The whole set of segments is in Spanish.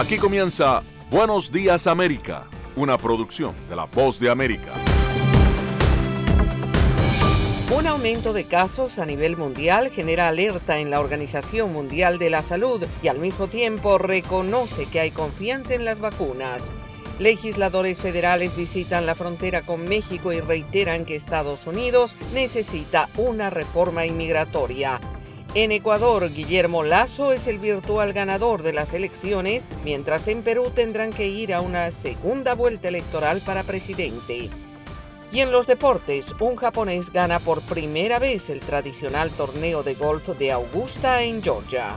Aquí comienza Buenos Días América, una producción de La Voz de América. Un aumento de casos a nivel mundial genera alerta en la Organización Mundial de la Salud y al mismo tiempo reconoce que hay confianza en las vacunas. Legisladores federales visitan la frontera con México y reiteran que Estados Unidos necesita una reforma inmigratoria. En Ecuador, Guillermo Lasso es el virtual ganador de las elecciones, mientras en Perú tendrán que ir a una segunda vuelta electoral para presidente. Y en los deportes, un japonés gana por primera vez el tradicional torneo de golf de Augusta en Georgia.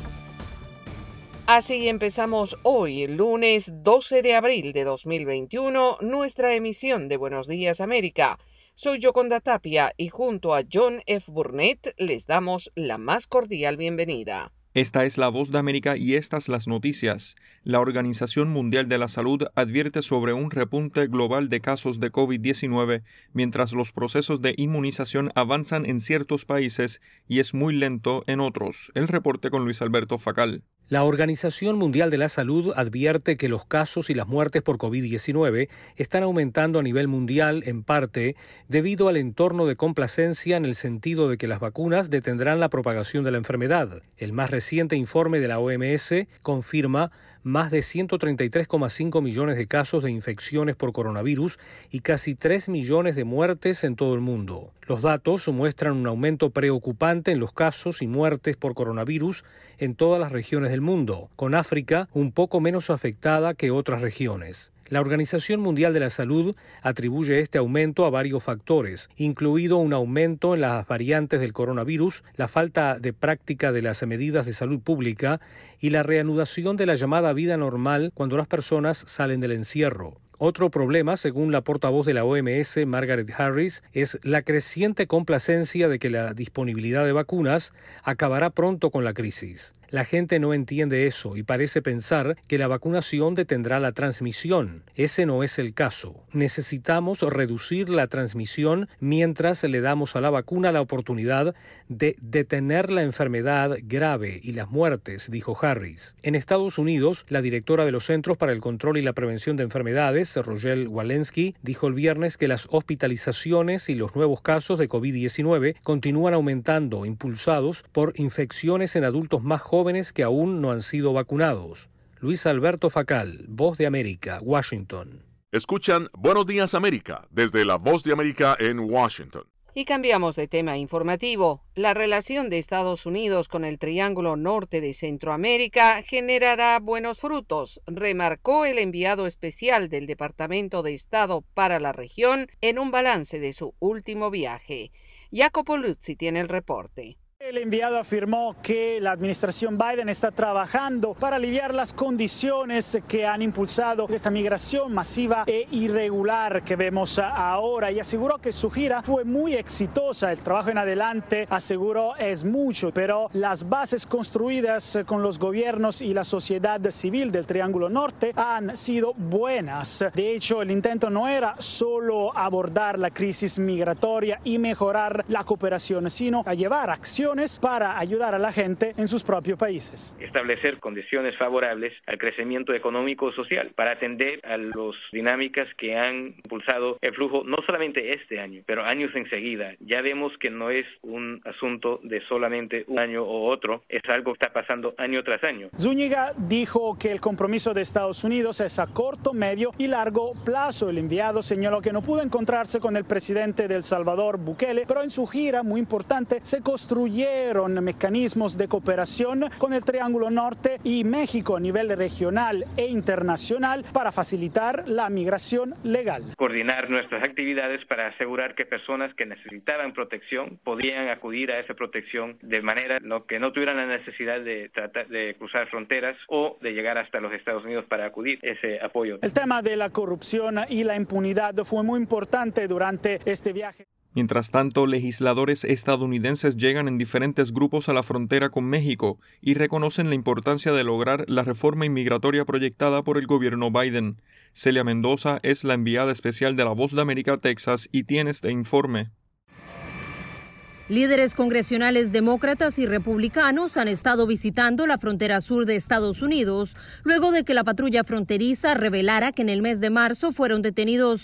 Así empezamos hoy, lunes 12 de abril de 2021, nuestra emisión de Buenos Días América. Soy Yoconda Tapia y junto a John F. Burnett les damos la más cordial bienvenida. Esta es La Voz de América y estas las noticias. La Organización Mundial de la Salud advierte sobre un repunte global de casos de COVID-19, mientras los procesos de inmunización avanzan en ciertos países y es muy lento en otros. El reporte con Luis Alberto Facal. La Organización Mundial de la Salud advierte que los casos y las muertes por COVID-19 están aumentando a nivel mundial, en parte debido al entorno de complacencia en el sentido de que las vacunas detendrán la propagación de la enfermedad. El más reciente informe de la OMS confirma más de 133,5 millones de casos de infecciones por coronavirus y casi 3 millones de muertes en todo el mundo. Los datos muestran un aumento preocupante en los casos y muertes por coronavirus en todas las regiones del mundo, con África un poco menos afectada que otras regiones. La Organización Mundial de la Salud atribuye este aumento a varios factores, incluido un aumento en las variantes del coronavirus, la falta de práctica de las medidas de salud pública y la reanudación de la llamada vida normal cuando las personas salen del encierro. Otro problema, según la portavoz de la OMS, Margaret Harris, es la creciente complacencia de que la disponibilidad de vacunas acabará pronto con la crisis. La gente no entiende eso y parece pensar que la vacunación detendrá la transmisión. Ese no es el caso. Necesitamos reducir la transmisión mientras le damos a la vacuna la oportunidad de detener la enfermedad grave y las muertes, dijo Harris. En Estados Unidos, la directora de los Centros para el Control y la Prevención de Enfermedades, Rochelle Walensky, dijo el viernes que las hospitalizaciones y los nuevos casos de COVID-19 continúan aumentando, impulsados por infecciones en adultos más jóvenes que aún no han sido vacunados. Luis Alberto Facal, Voz de América, Washington. Escuchan Buenos Días América desde La Voz de América en Washington. Y cambiamos de tema informativo. La relación de Estados Unidos con el Triángulo Norte de Centroamérica generará buenos frutos, remarcó el enviado especial del Departamento de Estado para la región en un balance de su último viaje. Jacopo Luzzi tiene el reporte. El enviado afirmó que la administración Biden está trabajando para aliviar las condiciones que han impulsado esta migración masiva e irregular que vemos ahora y aseguró que su gira fue muy exitosa. El trabajo en adelante, aseguró, es mucho, pero las bases construidas con los gobiernos y la sociedad civil del Triángulo Norte han sido buenas. De hecho, el intento no era solo abordar la crisis migratoria y mejorar la cooperación, sino a llevar acciones para ayudar a la gente en sus propios países. Establecer condiciones favorables al crecimiento económico y social para atender a las dinámicas que han impulsado el flujo no solamente este año, pero años enseguida. Ya vemos que no es un asunto de solamente un año o otro, es algo que está pasando año tras año. Zúñiga dijo que el compromiso de Estados Unidos es a corto, medio y largo plazo. El enviado señaló que no pudo encontrarse con el presidente de El Salvador, Bukele, pero en su gira, muy importante, se construyeron mecanismos de cooperación con el Triángulo Norte y México a nivel regional e internacional para facilitar la migración legal. Coordinar nuestras actividades para asegurar que personas que necesitaban protección podían acudir a esa protección de manera que no tuvieran la necesidad de tratar de cruzar fronteras o de llegar hasta los Estados Unidos para acudir a ese apoyo. El tema de la corrupción y la impunidad fue muy importante durante este viaje. Mientras tanto, legisladores estadounidenses llegan en diferentes grupos a la frontera con México y reconocen la importancia de lograr la reforma inmigratoria proyectada por el gobierno Biden. Celia Mendoza es la enviada especial de La Voz de América, Texas, y tiene este informe. Líderes congresionales demócratas y republicanos han estado visitando la frontera sur de Estados Unidos luego de que la patrulla fronteriza revelara que en el mes de marzo fueron detenidos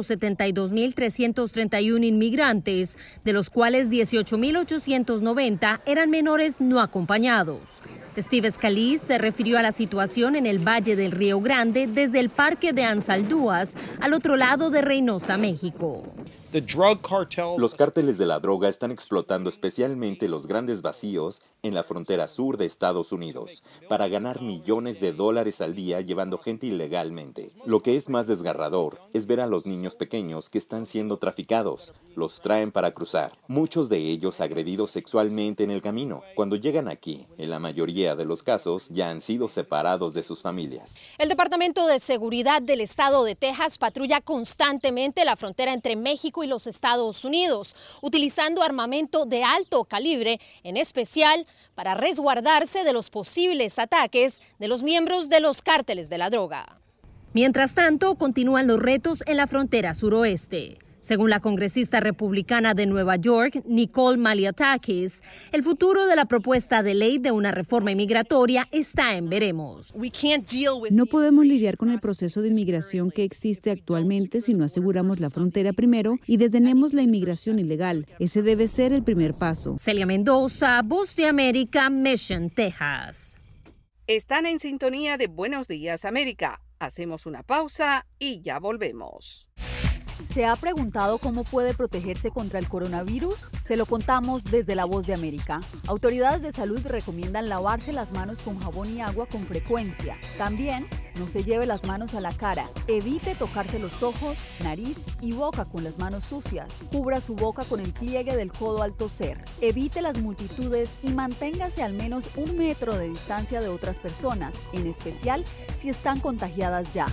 172.331 inmigrantes, de los cuales 18.890 eran menores no acompañados. Steve Scalise se refirió a la situación en el Valle del Río Grande desde el Parque de Ansaldúas, al otro lado de Reynosa, México. Los cárteles de la droga están explotando especialmente los grandes vacíos en la frontera sur de Estados Unidos para ganar millones de dólares al día llevando gente ilegalmente. Lo que es más desgarrador es ver a los niños pequeños que están siendo traficados. Los traen para cruzar, muchos de ellos agredidos sexualmente en el camino. Cuando llegan aquí, en la mayoría de los casos, ya han sido separados de sus familias. El Departamento de Seguridad del Estado de Texas patrulla constantemente la frontera entre México y los Estados Unidos, utilizando armamento de alto calibre, en especial para resguardarse de los posibles ataques de los miembros de los cárteles de la droga. Mientras tanto, continúan los retos en la frontera suroeste. Según la congresista republicana de Nueva York, Nicole Malliotakis, el futuro de la propuesta de ley de una reforma inmigratoria está en veremos. No podemos lidiar con el proceso de inmigración que existe actualmente si no aseguramos la frontera primero y detenemos la inmigración ilegal. Ese debe ser el primer paso. Celia Mendoza, Voz de América, Mission, Texas. Están en sintonía de Buenos Días, América. Hacemos una pausa y ya volvemos. ¿Se ha preguntado cómo puede protegerse contra el coronavirus? Se lo contamos desde La Voz de América. Autoridades de salud recomiendan lavarse las manos con jabón y agua con frecuencia. También, no se lleve las manos a la cara. Evite tocarse los ojos, nariz y boca con las manos sucias. Cubra su boca con el pliegue del codo al toser. Evite las multitudes y manténgase al menos 1 metro de distancia de otras personas, en especial si están contagiadas ya.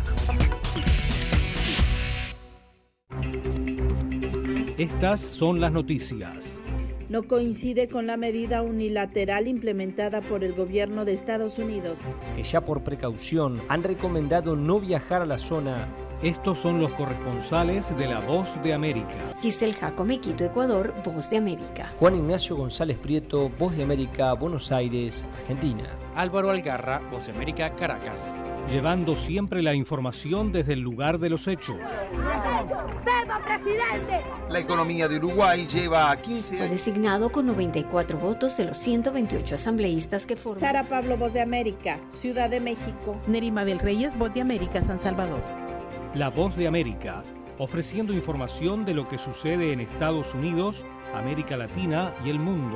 Estas son las noticias. No coincide con la medida unilateral implementada por el gobierno de Estados Unidos, que ya por precaución han recomendado no viajar a la zona. Estos son los corresponsales de La Voz de América. Giselle Jacome, Quito, Ecuador, Voz de América. Juan Ignacio González Prieto, Voz de América, Buenos Aires, Argentina. Álvaro Algarra, Voz de América, Caracas. Llevando siempre la información desde el lugar de los hechos. ¡Viva, presidente! La economía de Uruguay lleva 15 años. Fue designado con 94 votos de los 128 asambleístas que forman. Sara Pablo, Voz de América, Ciudad de México. Nerima Bel Reyes, Voz de América, San Salvador. La Voz de América, ofreciendo información de lo que sucede en Estados Unidos, América Latina y el mundo.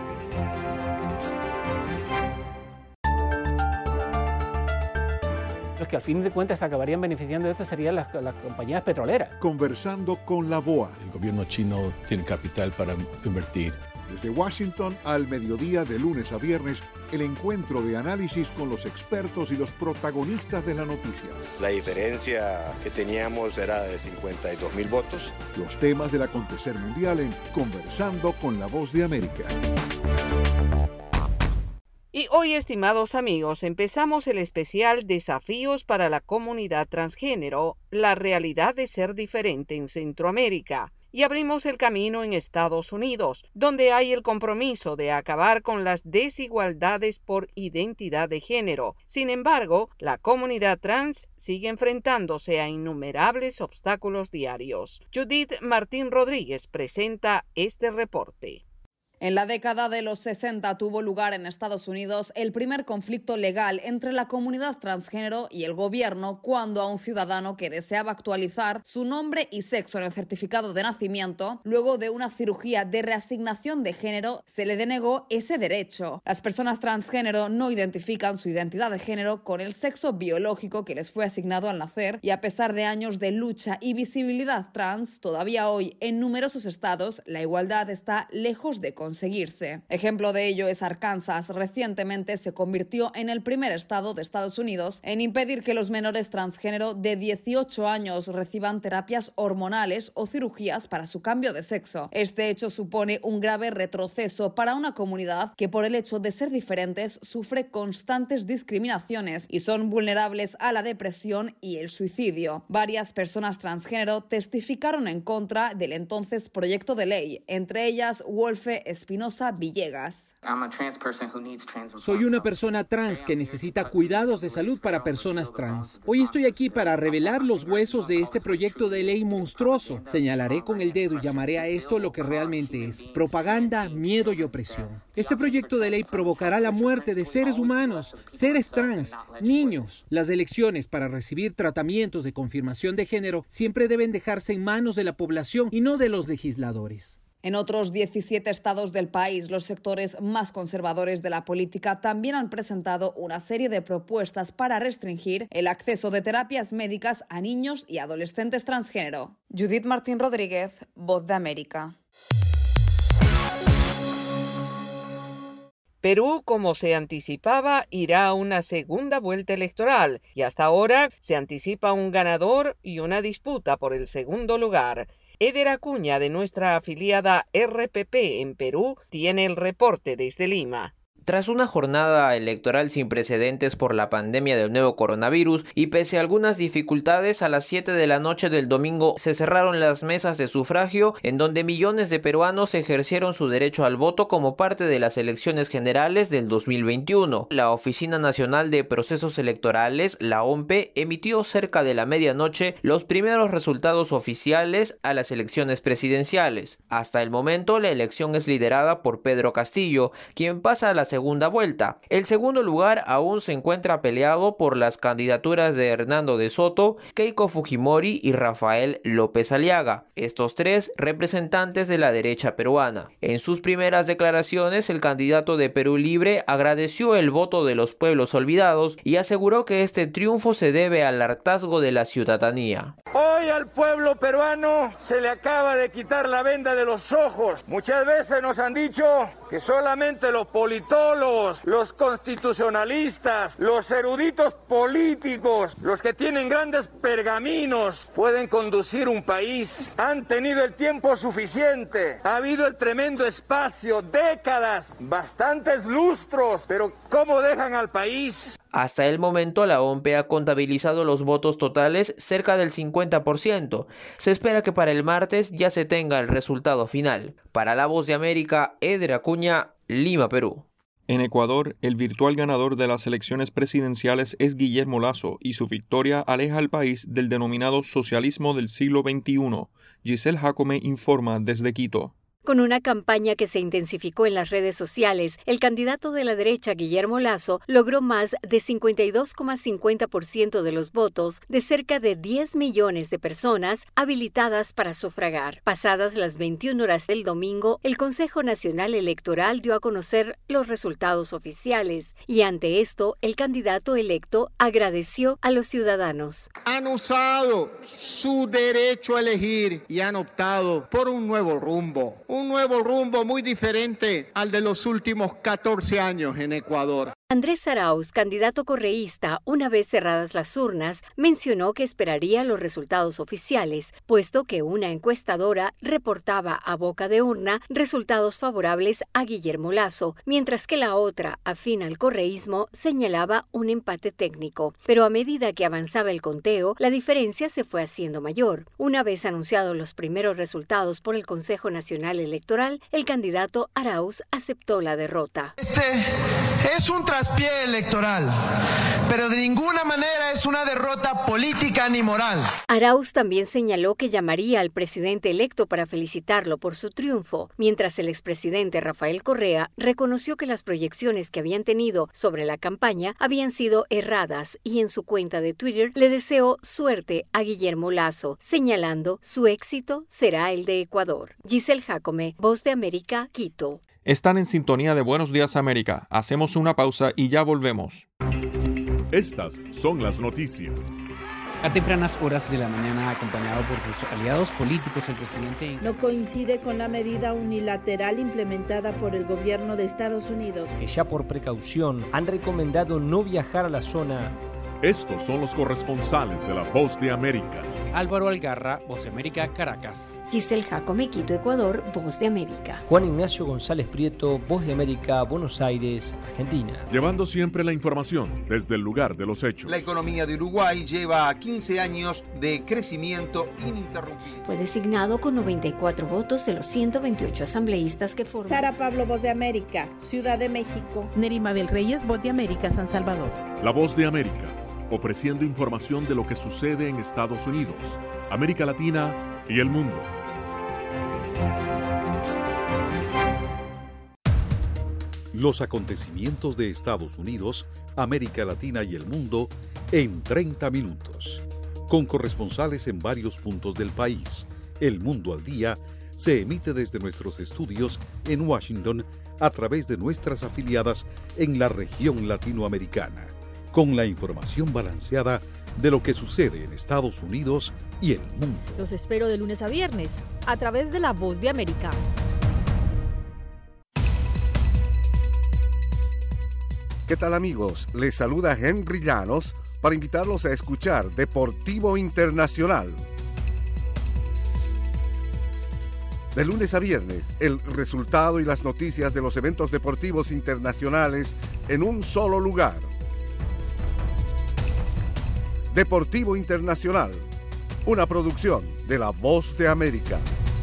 Los que al fin de cuentas acabarían beneficiando de esto serían las compañías petroleras. Conversando con la BOA. El gobierno chino tiene capital para invertir. Desde Washington al mediodía de lunes a viernes, el encuentro de análisis con los expertos y los protagonistas de la noticia. La diferencia que teníamos era de 52.000 votos. Los temas del acontecer mundial en Conversando con la Voz de América. Y hoy, estimados amigos, empezamos el especial Desafíos para la comunidad transgénero, la realidad de ser diferente en Centroamérica. Y abrimos el camino en Estados Unidos, donde hay el compromiso de acabar con las desigualdades por identidad de género. Sin embargo, la comunidad trans sigue enfrentándose a innumerables obstáculos diarios. Judith Martín Rodríguez presenta este reporte. En la década de los 60 tuvo lugar en Estados Unidos el primer conflicto legal entre la comunidad transgénero y el gobierno cuando a un ciudadano que deseaba actualizar su nombre y sexo en el certificado de nacimiento, luego de una cirugía de reasignación de género, se le denegó ese derecho. Las personas transgénero no identifican su identidad de género con el sexo biológico que les fue asignado al nacer y a pesar de años de lucha y visibilidad trans, todavía hoy en numerosos estados la igualdad está lejos de conseguirse. conseguirse. Ejemplo de ello es Arkansas. Recientemente se convirtió en el primer estado de Estados Unidos en impedir que los menores transgénero de 18 años reciban terapias hormonales o cirugías para su cambio de sexo. Este hecho supone un grave retroceso para una comunidad que por el hecho de ser diferentes sufre constantes discriminaciones y son vulnerables a la depresión y el suicidio. Varias personas transgénero testificaron en contra del entonces proyecto de ley, entre ellas Wolfe Espinosa Villegas. Soy una persona trans que necesita cuidados de salud para personas trans. Hoy estoy aquí para revelar los huesos de este proyecto de ley monstruoso. Señalaré con el dedo y llamaré a esto lo que realmente es: propaganda, miedo y opresión. Este proyecto de ley provocará la muerte de seres humanos, seres trans, niños. Las elecciones para recibir tratamientos de confirmación de género siempre deben dejarse en manos de la población y no de los legisladores. En otros 17 estados del país, los sectores más conservadores de la política también han presentado una serie de propuestas para restringir el acceso de terapias médicas a niños y adolescentes transgénero. Judith Martín Rodríguez, Voz de América. Perú, como se anticipaba, irá a una segunda vuelta electoral y hasta ahora se anticipa un ganador y una disputa por el segundo lugar. Eder Acuña, de nuestra afiliada RPP en Perú, tiene el reporte desde Lima. Tras una jornada electoral sin precedentes por la pandemia del nuevo coronavirus y pese a algunas dificultades, a las 7 de la noche del domingo se cerraron las mesas de sufragio en donde millones de peruanos ejercieron su derecho al voto como parte de las elecciones generales del 2021. La Oficina Nacional de Procesos Electorales, la OMPE, emitió cerca de la medianoche los primeros resultados oficiales a las elecciones presidenciales. Hasta el momento, la elección es liderada por Pedro Castillo, quien pasa a la segunda vuelta. El segundo lugar aún se encuentra peleado por las candidaturas de Hernando de Soto, Keiko Fujimori y Rafael López Aliaga, estos tres representantes de la derecha peruana. En sus primeras declaraciones, el candidato de Perú Libre agradeció el voto de los pueblos olvidados y aseguró que este triunfo se debe al hartazgo de la ciudadanía. Hoy al pueblo peruano se le acaba de quitar la venda de los ojos. Muchas veces nos han dicho que solamente los politólogos, los constitucionalistas, los eruditos políticos, los que tienen grandes pergaminos, pueden conducir un país. Han tenido el tiempo suficiente, ha habido el tremendo espacio, décadas, bastantes lustros, pero ¿cómo dejan al país? Hasta el momento, la OMPE ha contabilizado los votos totales cerca del 50%. Se espera que para el martes ya se tenga el resultado final. Para La Voz de América, Eder Acuña, Lima, Perú. En Ecuador, el virtual ganador de las elecciones presidenciales es Guillermo Lasso y su victoria aleja al país del denominado socialismo del siglo XXI. Giselle Jacome informa desde Quito. Con una campaña que se intensificó en las redes sociales, el candidato de la derecha, Guillermo Lasso, logró más de 52,50% de los votos de cerca de 10 millones de personas habilitadas para sufragar. Pasadas las 21 horas del domingo, el Consejo Nacional Electoral dio a conocer los resultados oficiales y ante esto, el candidato electo agradeció a los ciudadanos. Han usado su derecho a elegir y han optado por un nuevo rumbo. Un nuevo rumbo muy diferente al de los últimos 14 años en Ecuador. Andrés Arauz, candidato correísta, una vez cerradas las urnas, mencionó que esperaría los resultados oficiales, puesto que una encuestadora reportaba a boca de urna resultados favorables a Guillermo Lasso, mientras que la otra, afín al correísmo, señalaba un empate técnico. Pero a medida que avanzaba el conteo, la diferencia se fue haciendo mayor. Una vez anunciados los primeros resultados por el Consejo Nacional Electoral, el candidato Arauz aceptó la derrota. Es un traspié electoral, pero de ninguna manera es una derrota política ni moral. Arauz también señaló que llamaría al presidente electo para felicitarlo por su triunfo, mientras el expresidente Rafael Correa reconoció que las proyecciones que habían tenido sobre la campaña habían sido erradas y en su cuenta de Twitter le deseó suerte a Guillermo Lasso, señalando su éxito será el de Ecuador. Giselle Jacome, Voz de América, Quito. Están en sintonía de Buenos Días América. Hacemos una pausa y ya volvemos. Estas son las noticias. A tempranas horas de la mañana, acompañado por sus aliados políticos, el presidente no coincide con la medida unilateral implementada por el gobierno de Estados Unidos, que ya por precaución han recomendado no viajar a la zona. Estos son los corresponsales de La Voz de América. Álvaro Algarra, Voz de América, Caracas. Giselle Jacome, Quito, Ecuador, Voz de América. Juan Ignacio González Prieto, Voz de América, Buenos Aires, Argentina. Llevando siempre la información desde el lugar de los hechos. La economía de Uruguay lleva 15 años de crecimiento ininterrumpido. Fue designado con 94 votos de los 128 asambleístas que forman. Sara Pablo, Voz de América, Ciudad de México. Neri Mabel Reyes, Voz de América, San Salvador. La Voz de América, ofreciendo información de lo que sucede en Estados Unidos, América Latina y el mundo. Los acontecimientos de Estados Unidos, América Latina y el mundo en 30 minutos. Con corresponsales en varios puntos del país. El Mundo al Día se emite desde nuestros estudios en Washington a través de nuestras afiliadas en la región latinoamericana, con la información balanceada de lo que sucede en Estados Unidos y el mundo. Los espero de lunes a viernes, a través de La Voz de América. ¿Qué tal, amigos? Les saluda Henry Llanos para invitarlos a escuchar Deportivo Internacional. De lunes a viernes, el resultado y las noticias de los eventos deportivos internacionales en un solo lugar. Deportivo Internacional, una producción de La Voz de América.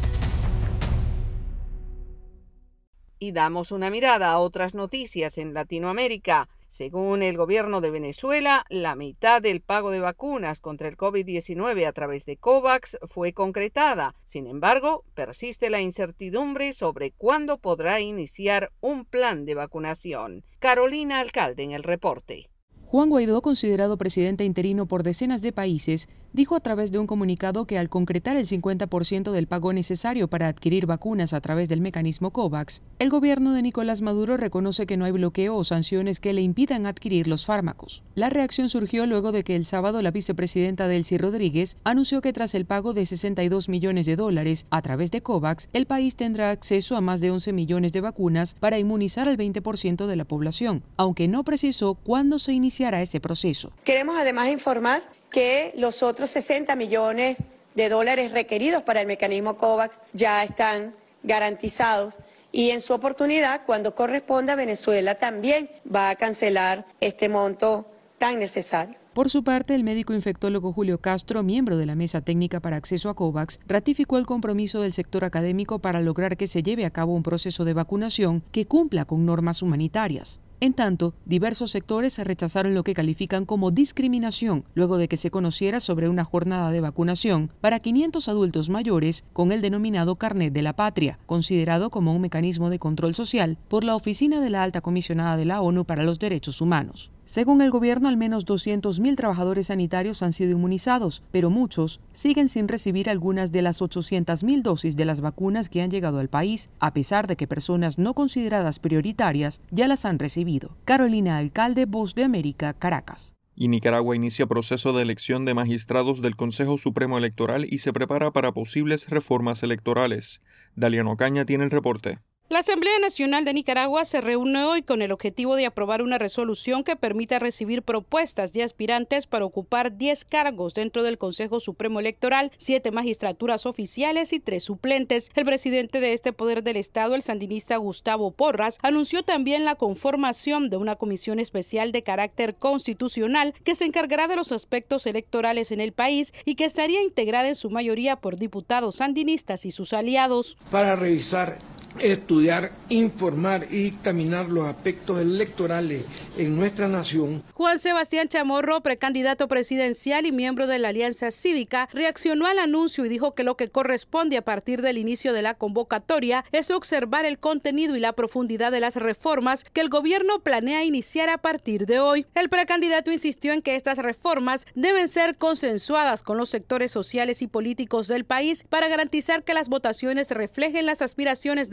Y damos una mirada a otras noticias en Latinoamérica. Según el gobierno de Venezuela, la mitad del pago de vacunas contra el COVID-19 a través de COVAX fue concretada. Sin embargo, persiste la incertidumbre sobre cuándo podrá iniciar un plan de vacunación. Carolina Alcalde en el reporte. Juan Guaidó, considerado presidente interino por decenas de países, dijo a través de un comunicado que al concretar el 50% del pago necesario para adquirir vacunas a través del mecanismo COVAX, el gobierno de Nicolás Maduro reconoce que no hay bloqueo o sanciones que le impidan adquirir los fármacos. La reacción surgió luego de que el sábado la vicepresidenta Delcy Rodríguez anunció que tras el pago de $62 millones a través de COVAX, el país tendrá acceso a más de 11 millones de vacunas para inmunizar al 20% de la población, aunque no precisó cuándo se iniciará ese proceso. Queremos además informar que los otros $60 millones requeridos para el mecanismo COVAX ya están garantizados y en su oportunidad, cuando corresponda, Venezuela también va a cancelar este monto tan necesario. Por su parte, el médico infectólogo Julio Castro, miembro de la Mesa Técnica para Acceso a COVAX, ratificó el compromiso del sector académico para lograr que se lleve a cabo un proceso de vacunación que cumpla con normas humanitarias. En tanto, diversos sectores rechazaron lo que califican como discriminación luego de que se conociera sobre una jornada de vacunación para 500 adultos mayores con el denominado Carnet de la Patria, considerado como un mecanismo de control social por la Oficina de la Alta Comisionada de la ONU para los Derechos Humanos. Según el gobierno, al menos 200.000 trabajadores sanitarios han sido inmunizados, pero muchos siguen sin recibir algunas de las 800.000 dosis de las vacunas que han llegado al país, a pesar de que personas no consideradas prioritarias ya las han recibido. Carolina Alcalde, Voz de América, Caracas. Y Nicaragua inicia proceso de elección de magistrados del Consejo Supremo Electoral y se prepara para posibles reformas electorales. Daliano Ocaña tiene el reporte. La Asamblea Nacional de Nicaragua se reúne hoy con el objetivo de aprobar una resolución que permita recibir propuestas de aspirantes para ocupar 10 cargos dentro del Consejo Supremo Electoral, 7 magistraturas oficiales y 3 suplentes. El presidente de este poder del Estado, el sandinista Gustavo Porras, anunció también la conformación de una comisión especial de carácter constitucional que se encargará de los aspectos electorales en el país y que estaría integrada en su mayoría por diputados sandinistas y sus aliados. Para revisar, estudiar, informar y dictaminar los aspectos electorales en nuestra nación. Juan Sebastián Chamorro, precandidato presidencial y miembro de la Alianza Cívica, reaccionó al anuncio y dijo que lo que corresponde a partir del inicio de la convocatoria es observar el contenido y la profundidad de las reformas que el gobierno planea iniciar a partir de hoy. El precandidato insistió en que estas reformas deben ser consensuadas con los sectores sociales y políticos del país para garantizar que las votaciones reflejen las aspiraciones democráticas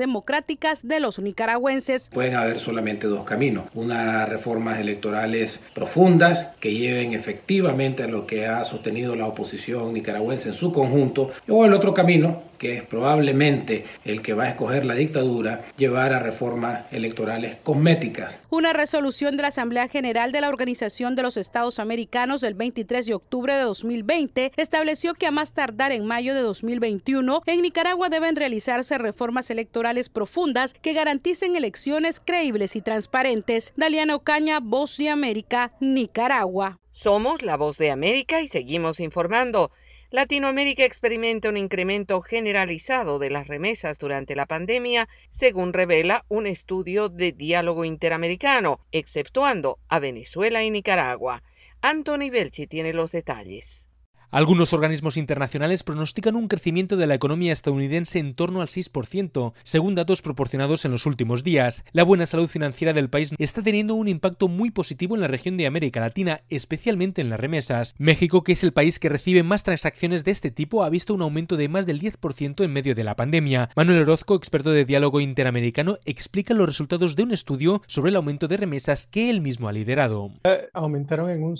democráticas de los nicaragüenses. Pueden haber solamente dos caminos: una reformas electorales profundas que lleven efectivamente a lo que ha sostenido la oposición nicaragüense en su conjunto, o el otro camino, que es probablemente el que va a escoger la dictadura, llevar a reformas electorales cosméticas. Una resolución de la Asamblea General de la Organización de los Estados Americanos del 23 de octubre de 2020 estableció que a más tardar en mayo de 2021 en Nicaragua deben realizarse reformas electorales profundas que garanticen elecciones creíbles y transparentes. Daliana Ocaña, Voz de América, Nicaragua. Somos la Voz de América y seguimos informando. Latinoamérica experimenta un incremento generalizado de las remesas durante la pandemia, según revela un estudio de Diálogo Interamericano, exceptuando a Venezuela y Nicaragua. Anthony Belchi tiene los detalles. Algunos organismos internacionales pronostican un crecimiento de la economía estadounidense en torno al 6%, según datos proporcionados en los últimos días. La buena salud financiera del país está teniendo un impacto muy positivo en la región de América Latina, especialmente en las remesas. México, que es el país que recibe más transacciones de este tipo, ha visto un aumento de más del 10% en medio de la pandemia. Manuel Orozco, experto de Diálogo Interamericano, explica los resultados de un estudio sobre el aumento de remesas que él mismo ha liderado. Aumentaron en un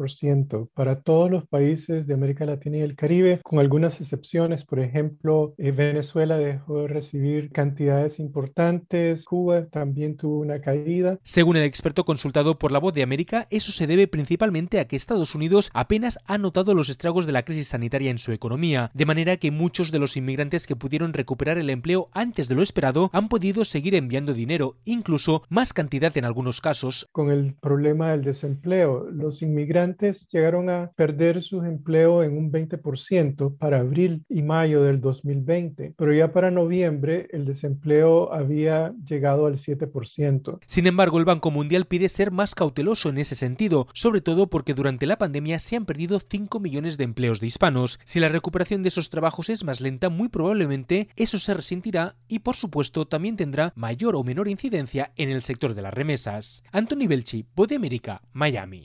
6% para todos los países de América Latina y el Caribe, con algunas excepciones. Por ejemplo, Venezuela dejó de recibir cantidades importantes, Cuba también tuvo una caída. Según el experto consultado por La Voz de América, eso se debe principalmente a que Estados Unidos apenas ha notado los estragos de la crisis sanitaria en su economía, de manera que muchos de los inmigrantes que pudieron recuperar el empleo antes de lo esperado han podido seguir enviando dinero, incluso más cantidad en algunos casos. Con el problema del desempleo, los inmigrantes llegaron a perder sus empleos en un 20% para abril y mayo del 2020, pero ya para noviembre el desempleo había llegado al 7%. Sin embargo, el Banco Mundial pide ser más cauteloso en ese sentido, sobre todo porque durante la pandemia se han perdido 5 millones de empleos de hispanos. Si la recuperación de esos trabajos es más lenta, muy probablemente eso se resentirá y, por supuesto, también tendrá mayor o menor incidencia en el sector de las remesas. Anthony Belchi, Voz de América, Miami.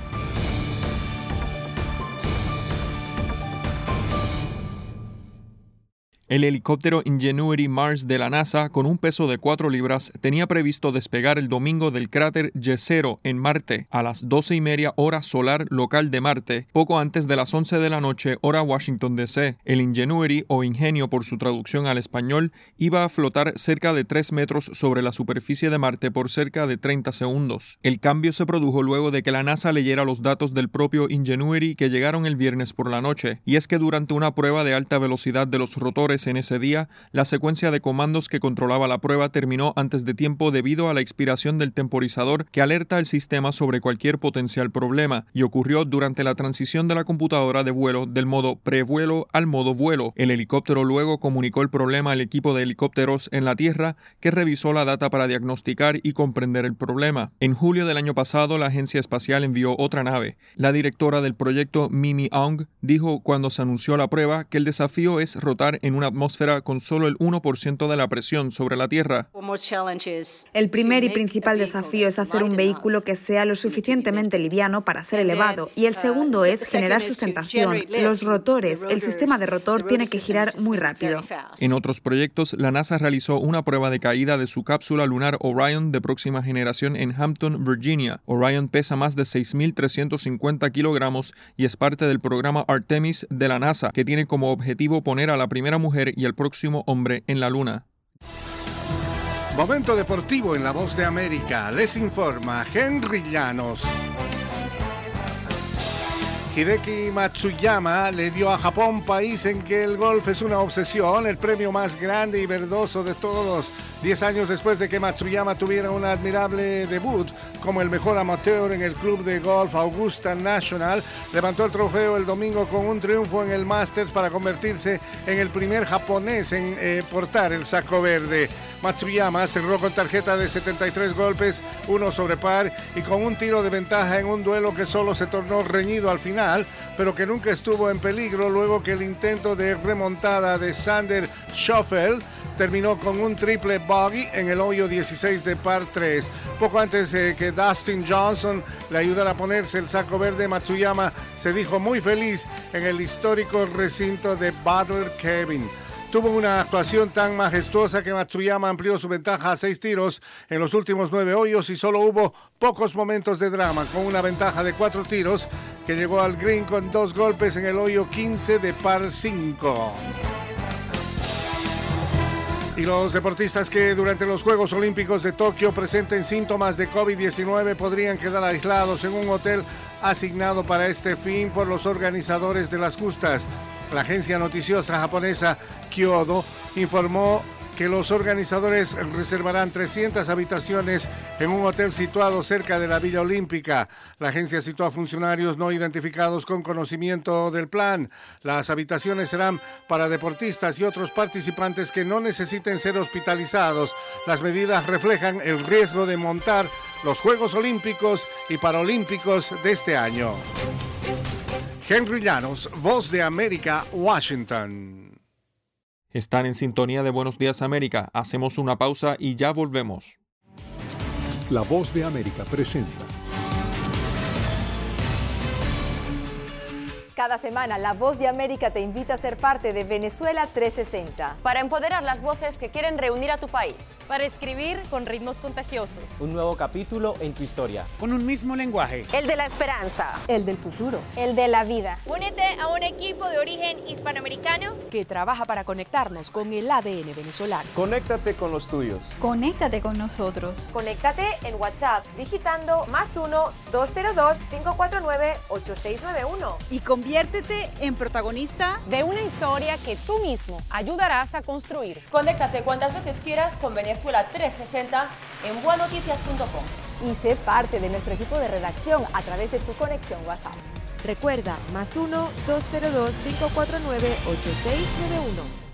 El helicóptero Ingenuity Mars de la NASA, con un peso de 4 libras, tenía previsto despegar el domingo del cráter Jezero en Marte a las 12:30 hora solar local de Marte, poco antes de las 11 de la noche hora Washington DC. El Ingenuity, o Ingenio por su traducción al español, iba a flotar cerca de 3 metros sobre la superficie de Marte por cerca de 30 segundos. El cambio se produjo luego de que la NASA leyera los datos del propio Ingenuity que llegaron el viernes por la noche, y es que durante una prueba de alta velocidad de los rotores en ese día, la secuencia de comandos que controlaba la prueba terminó antes de tiempo debido a la expiración del temporizador que alerta al sistema sobre cualquier potencial problema, y ocurrió durante la transición de la computadora de vuelo del modo prevuelo al modo vuelo. El helicóptero luego comunicó el problema al equipo de helicópteros en la Tierra, que revisó la data para diagnosticar y comprender el problema. En julio del año pasado, la agencia espacial envió otra nave. La directora del proyecto, Mimi Aung, dijo cuando se anunció la prueba que el desafío es rotar en una atmósfera con solo el 1% de la presión sobre la Tierra. El primer y principal desafío es hacer un vehículo que sea lo suficientemente liviano para ser elevado, y el segundo es generar sustentación. Los rotores, el sistema de rotor tiene que girar muy rápido. En otros proyectos, la NASA realizó una prueba de caída de su cápsula lunar Orion de próxima generación en Hampton, Virginia. Orion pesa más de 6.350 kilogramos y es parte del programa Artemis de la NASA, que tiene como objetivo poner a la primera mujer y el próximo hombre en la Luna. Momento deportivo en La Voz de América. Les informa Henry Llanos. Hideki Matsuyama le dio a Japón, país en que el golf es una obsesión, el premio más grande y verdoso de todos. 10 años después de que Matsuyama tuviera un admirable debut como el mejor amateur en el club de golf Augusta National, levantó el trofeo el domingo con un triunfo en el Masters para convertirse en el primer japonés en portar el saco verde. Matsuyama cerró con tarjeta de 73 golpes, 1 sobre par, y con un tiro de ventaja en un duelo que solo se tornó reñido al final, pero que nunca estuvo en peligro luego que el intento de remontada de Sander Schoffel terminó con un triple bogey en el hoyo 16 de par 3. Poco antes que Dustin Johnson le ayudara a ponerse el saco verde, Matsuyama se dijo muy feliz en el histórico recinto de Butler Cabin. tuvo una actuación tan majestuosa que Matsuyama amplió su ventaja a 6 tiros en los últimos 9 hoyos y solo hubo pocos momentos de drama, con una ventaja de 4 tiros que llegó al green con 2 golpes en el hoyo 15 de par 5. Y los deportistas que durante los Juegos Olímpicos de Tokio presenten síntomas de COVID-19 podrían quedar aislados en un hotel asignado para este fin por los organizadores de las justas. La agencia noticiosa japonesa Kyodo informó que los organizadores reservarán 300 habitaciones en un hotel situado cerca de la Villa Olímpica. La agencia citó a funcionarios no identificados con conocimiento del plan. Las habitaciones serán para deportistas y otros participantes que no necesiten ser hospitalizados. Las medidas reflejan el riesgo de montar los Juegos Olímpicos y Paralímpicos de este año. Henry Llanos, Voz de América, Washington. Están en sintonía de Buenos Días América. Hacemos una pausa y ya volvemos. La Voz de América presenta. Cada semana, La Voz de América te invita a ser parte de Venezuela 360. Para empoderar las voces que quieren reunir a tu país. Para escribir con ritmos contagiosos. Un nuevo capítulo en tu historia. Con un mismo lenguaje. El de la esperanza. El del futuro. El de la vida. Únete a un equipo de origen hispanoamericano que trabaja para conectarnos con el ADN venezolano. Conéctate con los tuyos. Conéctate con nosotros. Conéctate en WhatsApp digitando +1 202 549 8691. Y conviértete en protagonista de una historia que tú mismo ayudarás a construir. Conéctate cuantas veces quieras con Venezuela 360 en buenoticias.com. Y sé parte de nuestro equipo de redacción a través de tu conexión WhatsApp. Recuerda, +1 202 549 8691.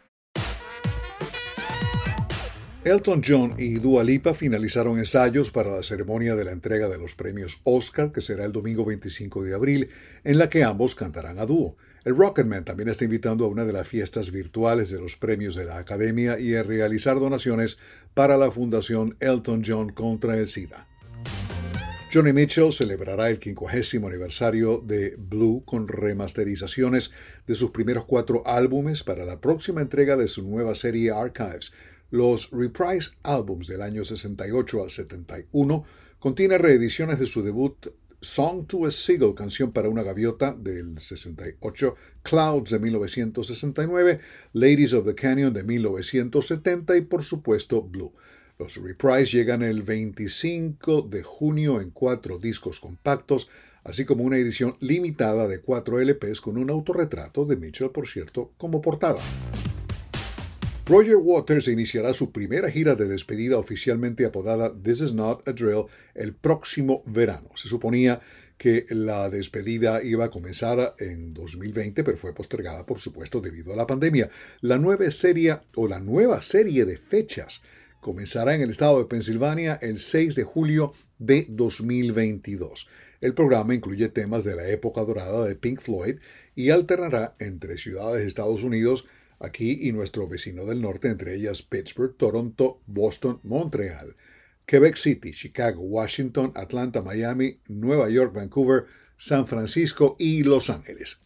Elton John y Dua Lipa finalizaron ensayos para la ceremonia de la entrega de los premios Oscar, que será el domingo 25 de abril, en la que ambos cantarán a dúo. El Rocketman también está invitando a una de las fiestas virtuales de los premios de la Academia y a realizar donaciones para la Fundación Elton John contra el SIDA. Joni Mitchell celebrará el 50º aniversario de Blue con remasterizaciones de sus primeros 4 álbumes para la próxima entrega de su nueva serie Archives. Los Reprise Albums del año 68 al 71 contienen reediciones de su debut Song to a Seagull, canción para una gaviota del 68, Clouds de 1969, Ladies of the Canyon de 1970 y por supuesto Blue. Los Reprise llegan el 25 de junio en 4 discos compactos, así como una edición limitada de 4 LPs con un autorretrato de Mitchell, por cierto, como portada. Roger Waters iniciará su primera gira de despedida oficialmente apodada This Is Not a Drill el próximo verano. Se suponía que la despedida iba a comenzar en 2020, pero fue postergada, por supuesto, debido a la pandemia. La nueva serie de fechas comenzará en el estado de Pensilvania el 6 de julio de 2022. El programa incluye temas de la época dorada de Pink Floyd y alternará entre ciudades de Estados Unidos, aquí y nuestro vecino del norte, entre ellas Pittsburgh, Toronto, Boston, Montreal, Quebec City, Chicago, Washington, Atlanta, Miami, Nueva York, Vancouver, San Francisco y Los Ángeles.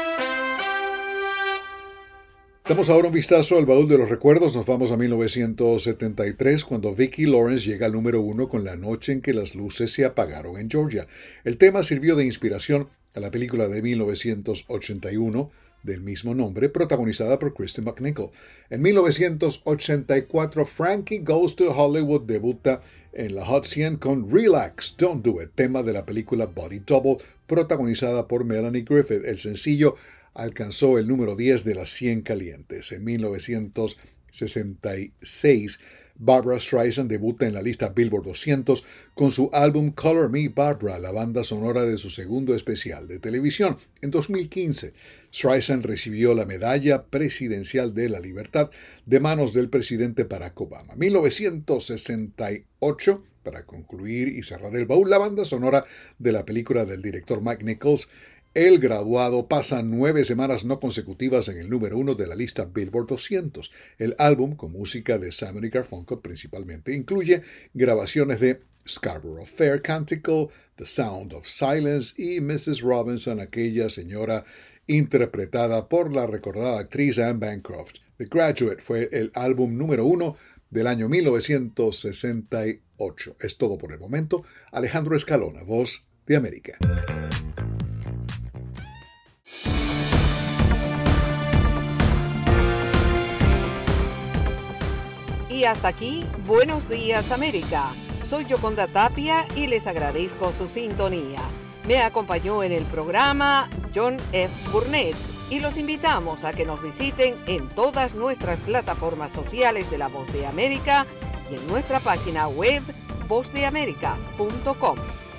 Damos ahora un vistazo al baúl de los recuerdos. Nos vamos a 1973, cuando Vicki Lawrence llega al número 1 con La noche en que las luces se apagaron en Georgia. El tema sirvió de inspiración a la película de 1981, del mismo nombre, protagonizada por Kristen McNichol. En 1984, Frankie Goes to Hollywood debuta en la Hot 100 con Relax, Don't Do It, tema de la película Body Double, protagonizada por Melanie Griffith. El sencillo alcanzó el número 10 de las 100 calientes. En 1966, Barbra Streisand debuta en la lista Billboard 200 con su álbum Color Me Barbra, la banda sonora de su segundo especial de televisión. En 2015, Streisand recibió la Medalla Presidencial de la Libertad de manos del presidente Barack Obama. 1968, para concluir y cerrar el baúl, la banda sonora de la película del director Mike Nichols, El Graduado, pasa 9 semanas no consecutivas en el número 1 de la lista Billboard 200. El álbum, con música de Simon y Garfunkel principalmente, incluye grabaciones de Scarborough Fair Canticle, The Sound of Silence y Mrs. Robinson, aquella señora interpretada por la recordada actriz Anne Bancroft. The Graduate fue el álbum número 1 del año 1968. Es todo por el momento. Alejandro Escalona, Voz de América. Y hasta aquí, Buenos Días América. Soy Yoconda Tapia y les agradezco su sintonía. Me acompañó en el programa John F. Burnett y los invitamos a que nos visiten en todas nuestras plataformas sociales de La Voz de América y en nuestra página web vozdeamerica.com.